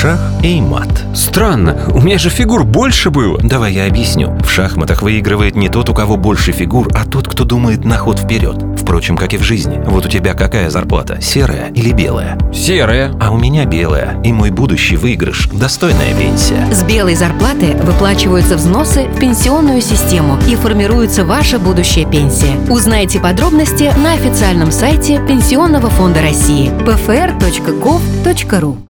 Шах и мат. Странно, у меня же фигур больше было. Давай я объясню. В шахматах выигрывает не тот, у кого больше фигур, а тот, кто думает на ход вперед. Впрочем, как и в жизни. Вот у тебя какая зарплата? Серая или белая? Серая. А у меня белая. И мой будущий выигрыш – достойная пенсия. С белой зарплаты выплачиваются взносы в пенсионную систему и формируется ваша будущая пенсия. Узнайте подробности на официальном сайте Пенсионного фонда России pfr.gov.ru.